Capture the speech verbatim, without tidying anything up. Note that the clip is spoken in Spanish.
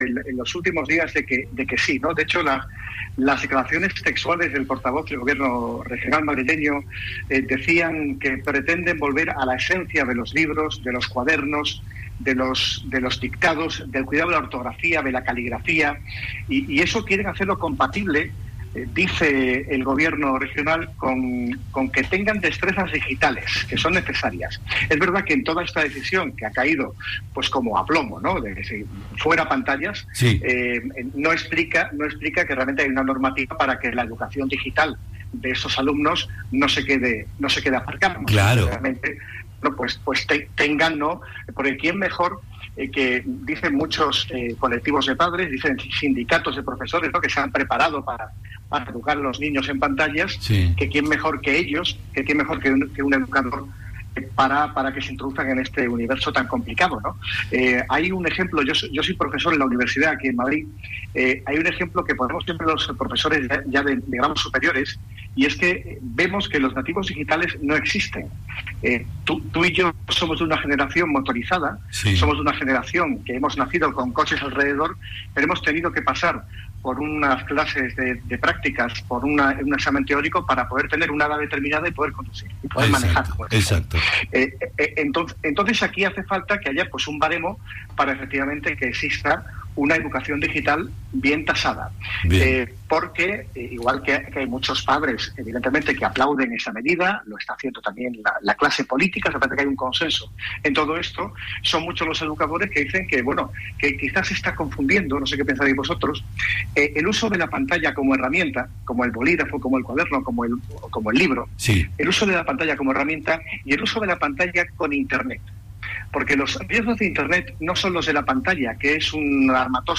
en, en los últimos días de que, de que sí, ¿no? De hecho, la, las declaraciones textuales del portavoz del gobierno regional madrileño eh, decían que pretenden volver a la esencia de los libros, de los cuadernos, de los de los dictados, del cuidado de la ortografía, de la caligrafía, y, y eso quieren hacerlo compatible, eh, dice el gobierno regional, con, con que tengan destrezas digitales, que son necesarias. Es verdad que en toda esta decisión que ha caído, pues como a plomo, ¿no?, de que si fuera pantallas, sí. eh, no explica, no explica que realmente hay una normativa para que la educación digital de esos alumnos no se quede, no se quede aparcada. Claro. Realmente, no, pues, pues te, tengan, ¿no? Porque quién mejor eh, que dicen muchos eh, colectivos de padres, dicen sindicatos de profesores, ¿no?, que se han preparado para, para educar a los niños en pantallas, sí. que quién mejor que ellos, que quién mejor que un, que un educador para para que se introduzcan en este universo tan complicado, ¿no? Eh, hay un ejemplo, yo, yo soy profesor en la universidad aquí en Madrid, eh, hay un ejemplo que ponemos siempre los profesores ya, ya de, de grados superiores, y es que vemos que los nativos digitales no existen. Eh, tú, tú y yo somos de una generación motorizada, sí. somos de una generación que hemos nacido con coches alrededor, pero hemos tenido que pasar por unas clases de, de prácticas, por una, un examen teórico para poder tener una edad determinada y poder conducir, y poder exacto, manejar. Pues, exacto. Eh, eh, entonces, entonces aquí hace falta que haya pues un baremo para efectivamente que exista una educación digital bien tasada. Bien. Eh, porque, eh, igual que, que hay muchos padres, evidentemente, que aplauden esa medida, lo está haciendo también la, la clase política, se parece que hay un consenso en todo esto, son muchos los educadores que dicen que, bueno, que quizás se está confundiendo, no sé qué pensáis vosotros, eh, el uso de la pantalla como herramienta, como el bolígrafo, como el cuaderno, como el, como el libro, sí. el uso de la pantalla como herramienta y el uso de la pantalla con Internet. Porque los riesgos de Internet no son los de la pantalla, que es un armatoste